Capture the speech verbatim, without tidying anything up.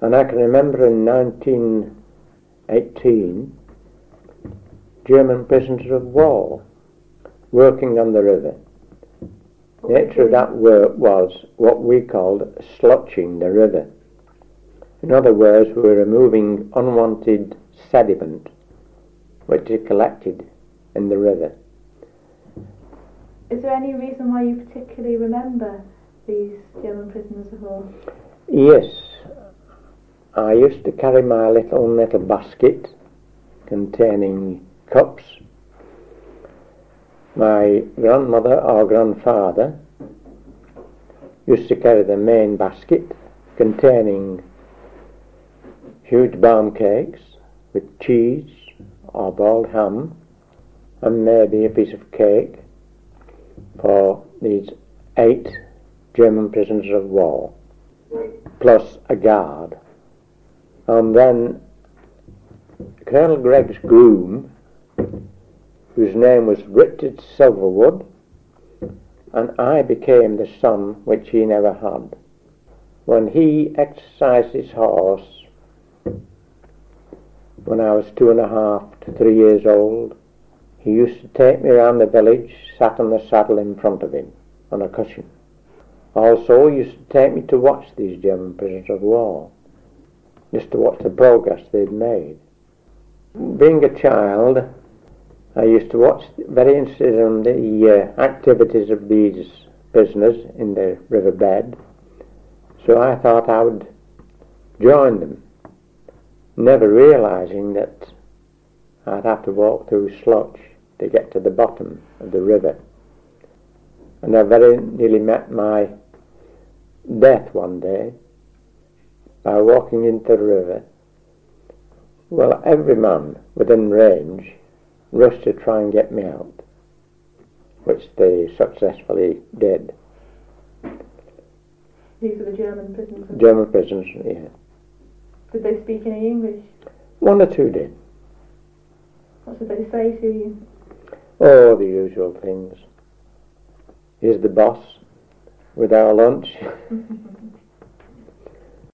And I can remember in nineteen eighteen, German prisoners of war working on the river. The nature of that work was what we called slotching the river. In other words, we were removing unwanted sediment which is collected in the river. Is there any reason why you particularly remember these German prisoners of war? Yes. I used to carry my little little basket containing cups. My grandmother or grandfather used to carry the main basket containing huge barm cakes with cheese or boiled ham and maybe a piece of cake for these eight German prisoners of war, plus a guard. And then Colonel Gregg's groom, whose name was Richard Silverwood, and I became the son which he never had. When he exercised his horse, when I was two and a half to three years old, he used to take me around the village, sat on the saddle in front of him, on a cushion. Also, he used to take me to watch these German prisoners of war, just to watch the progress they'd made. Being a child, I used to watch, very interested in the uh, activities of these prisoners in the riverbed, so I thought I would join them, never realising that I'd have to walk through sludge to get to the bottom of the river. And I very nearly met my death one day by walking into the river. Well, every man within range rushed to try and get me out, which they successfully did. These were the German prisoners? German prisoners, yeah. Did they speak any English? One or two did. What did they say to you? Oh, the usual things. Here's the boss with our lunch.